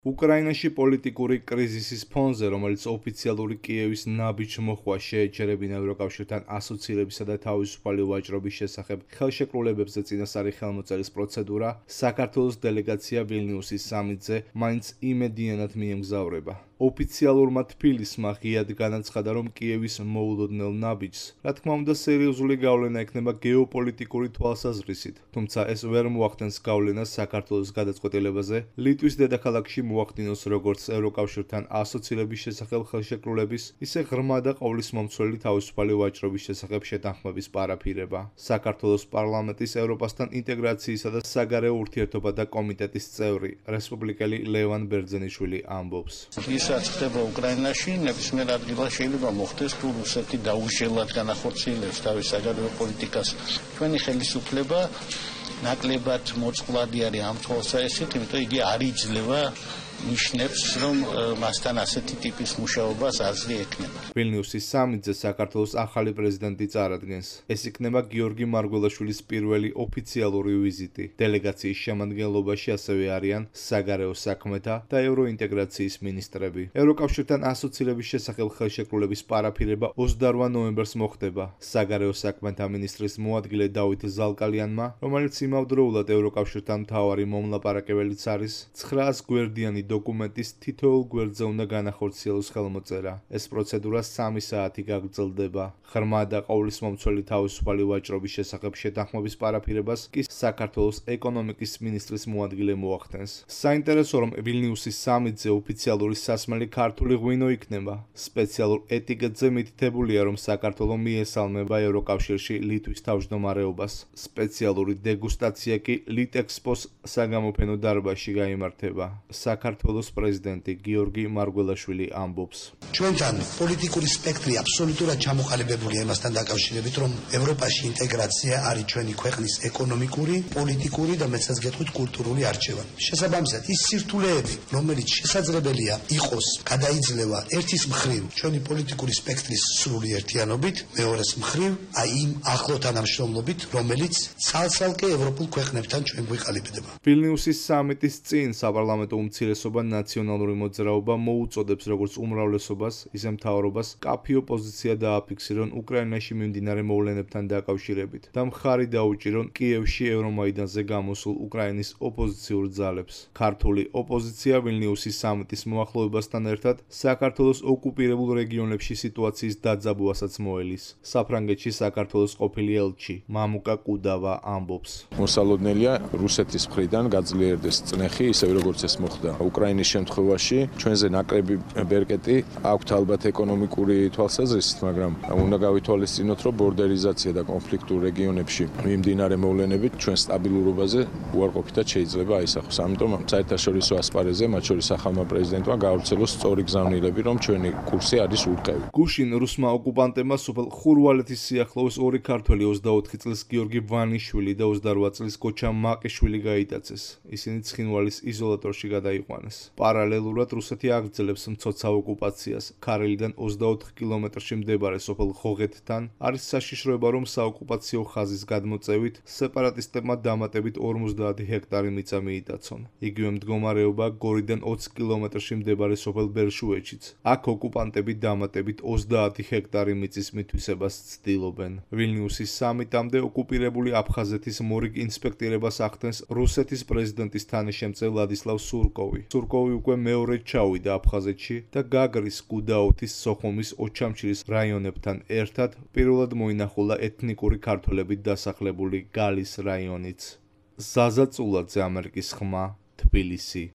უკრაინაში პოლიტიკური კრიზისის ფონზე, რომელიც ოფიციალური კიევის ნაბიჯ მოხვა შეეჯერებინა ევროკავშირთან ასოცირებისა და თავისუფალი ვაჭრობის შესახებ ხელშეკრულებებზე წინასწარი ხელმოწერის პროცედურა, საქართველოს დელეგაცია ვილნიუსის სამიტზე მაინც იმედიანად მიემგზავრება. ოფიციალურმა თბილისმა ღიად განაცხადა, რომ კიევის მოულოდნელ ნაბიჯს, რა თქმა უნდა, სერიოზული გავლენა ექნება გეოპოლიტიკური თვალსაზრისით, თუმცა ეს ვერ მოახდენს გავლენას საქართველოს გადაწყვეტილებაზე ლიტვის დედაქალაქში მოახდინოს როგორც ევროკავშირთან ასოცირების შესახებ ხელშეკრულების, ისე ღრმა და ყოვლისმომცველი თავისუფალი ვაჭრობის შესახებ შეთანხმების პარაფირება. საქართველოს პარლამენტის ევროპასთან ინტეგრაციისა და საგარეო ურთიერთობათა კომიტეტის წევრი, რესპუბლიკელი ლევან ბერძენიშვილი ამბობს. Რაც ხდება უკრაინაში, ნებისმიერ ადგილას შეიძლება მოხდეს, თუ რუსეთი დაუშელად განახორციელებს თავის საგარეო პოლიტიკას. ჩვენი ხელისუფლება ნაკლებად მოწყვლადი არის ამ თვალსაზრისით, იმიტომ იგი არ იძლევა ნიშნებს, რომ მასთან ასეთი ტიპის მუშაობას აზრი ექნება. ვილნიუსის სამიტზე საქართველოს ახალი პრეზიდენტი წარადგენს. ეს იქნება გიორგი მარგველაშვილის პირველი ოფიციალური ვიზიტი. დელეგაციის შემადგენლობაში ასევე არიან საგარეო საქმეთა და ევროინტეგრაციის მინისტრები. ევროკავშირთან ასოცირების შესახებ ხელშეკრულების პარაფირება 28 ნოემბერს მოხდება. საგარეო საქმეთა მინისტრის მოადგილე დავით ზალკალიანმა, რომელიც იმავდროულად ევროკავშირთან მთავარი მომლაპარაკებელიც არის, 900 გვერდიანი დოკუმენტის თითოეულ გვერდზე უნდა განახორციელოს ხელმოწერა. ეს პროცედურა 3 საათი გაგრძელდება. ღრმა და ყოვლისმომცველი თავისუფალი ვაჭრობის შესახებ შეთანხმების პარაფირებას კი საქართველოს ეკონომიკის მინისტრის მოადგილე მოახდენს. საინტერესო, რომ ვილნიუსის სამიტზე ოფიციალური სასმელი ქართული ღვინო იქნება. სპეციალურ ეტიკეტზე მითითებულია, რომ საქართველო მიესალმება ევროკავშირში ლიტვის თავმჯდომარეობას. სპეციალური დეგუსტაცია კი ლიტექსპოს საგამოფენო დარბაზში გაიმართება. საქართველოს პრეზიდენტი გიორგი მარგველაშვილი ამბობს. ჩვენთან პოლიტიკური სპექტრი აბსოლუტურად ჩამოყალიბებულია იმასთან დაკავშირებით, რომ ევროპაში ინტეგრაცია არის ჩვენი ქვეყნის ეკონომიკური, პოლიტიკური და მეცაც გეტყვით კულტურული არჩევანი. შესაბამისად, ის სირთულეები, რომელიც შესაძლებელია იყოს გადაიძლევა ერთის მხრივ ჩვენი პოლიტიკური სპექტრის სრული ერთიანობით, მეორეს მხრივ იმ ახლო თანამშრომლობით, რომელიც ცალ-ცალკე ევროპულ ქვეყნებთან ჩვენ გვიყალიბდება. ვილნიუსის სამიტის წინ საპარლამენტო უმცირესობა ნაციონალური მოძრაობა მოუწოდებს როგორც უმრავლესობას, ისე მთავრობას კაფიო პოზიცია დააფიქსირონ უკრაინაში მიმდინარე მოვლენებთან დაკავშირებით და მხარი დაუჭირონ კიევში ევრომაიდანზე გამოსულ უკრაინის ოპოზიციურ ძალებს. ქართული ოპოზიცია ვილნიუსის სამიტის მოახლოებასთან ერთად საქართველოს ოკუპირებულ რეგიონებში სიტუაციის დაძაბვასაც მოელის. საფრანგეთში საქართველოს ყოფილი ელჩი მამუკა კუდავა ამბობს. მოსალოდნელია რუსეთის მხრიდან გაძლიერდეს წნეხი, ისევე როგორც ეს მოხდა უკრაინის შემთხვევაში. ჩვენზე ნაკლები ბერკეტი აქვთ ალბათ ეკონომიკური თვალსაზრისით, მაგრამ უნდა გავითვალისწინოთ, რომ ბორდერიზაცია და კონფლიქტურ რეგიონებში მიმდინარე მოვლენებით ჩვენ სტაბილურობაზე უარყოფითად შეიძლება აისახოს. ამიტომ საერთაშორისო ასპარეზზე, მათ შორის ახალმა პრეზიდენტმა გაავრცელოს სწორი გზავნილები, რომ ჩვენი კურსი არის ურყევი. გუშინ რუსმა ოკუპანტებმა სოფელ ხურვალეთის სიახლოვეს ორი ქართველი 24 წლის გიორგი ვანიშვილი და 28 წლის გოჩა მაყიშვილი გაიტაცეს. ისინი ცხინვალის იზოლატორში გადაიყვანეს. პარალელურად რუსეთი აგრძელებს მცოცავ ოკუპაციას. ქარელიდან 24 კილომეტრში მდებარე სოფელ ხოღეთთან არის საშიშროება, რომ საოკუპაციო ხაზის გადმოწევით სეპარატისტებმა დამატებით 50 ჰექტარი მიწა მიიტაცონ. იგივე მდგომარეობა გორიდან 20 კილომეტრში მდებარე სოფელ ბერშუეჩიც. აქ ოკუპანტები დამატებით 30 ჰექტარი მიწის მითვისებას ცდილობენ. ვილნიუსის სამიტამდე ოკუპირებული აფხაზეთის მორიგ ინსპექტირებას ახდენს რუსეთის პრეზიდენტის თანაშემწე ვლადისლავ სურკოვი. სურკოვი უკვე მეორედ ჩავიდა აფხაზეთში და გაგრის, გუდაუთის, სოხუმის, ოჩამჩირის რაიონებთან ერთად პირველად მოინახულა ეთნიკური ქართველებით დასახლებული გალის რაიონიც. ზაზა წულაძე, ამერიკის ხმა, თბილისი.